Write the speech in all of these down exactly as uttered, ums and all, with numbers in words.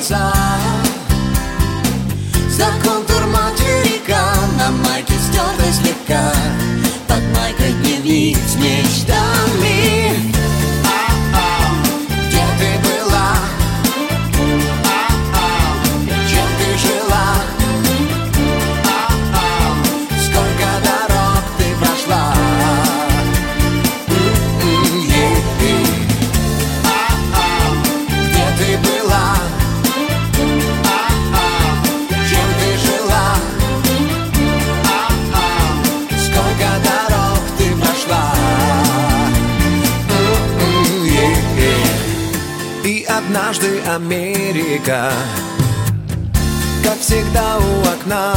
глаза. За контур материка на майке стертой слегка, под майкой дневник с мечтами. Где ты была? Чем ты жила? Сколько дорог ты прошла? Где ты была? Чем ты жила? Сколько дорог ты прошла? И однажды Америка, как всегда у окна,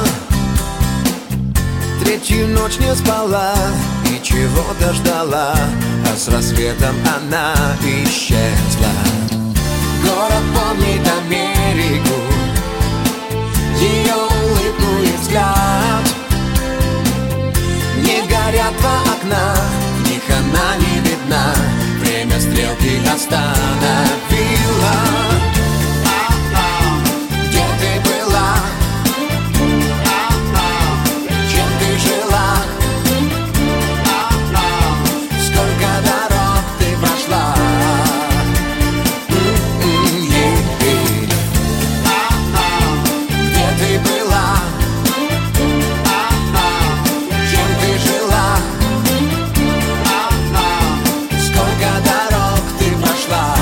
третью ночь не спала и чего-то ждала, а с рассветом она исчезла. Город помнит Америку, ее улыбку и взгляд. Не горят два окна, в них она не видна, время стрелки остановила. Где ты была? Чем ты жила? Сколько дорог ты прошла? Где ты была? Чем ты жила? Сколько дорог ты прошла?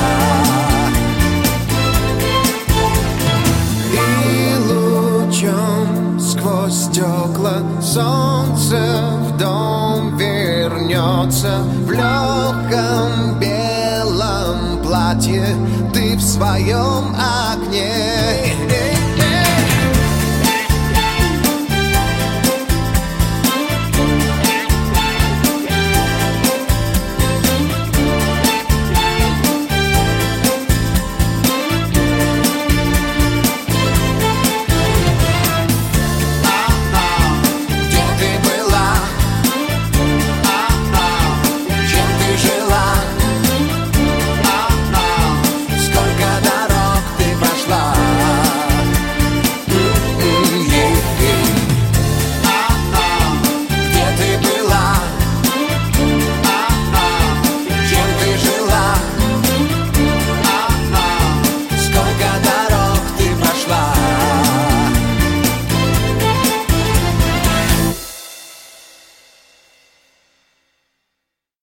И лучом сквозь стекла солнце в дом вернется. В легком белом платье ты в своем окне.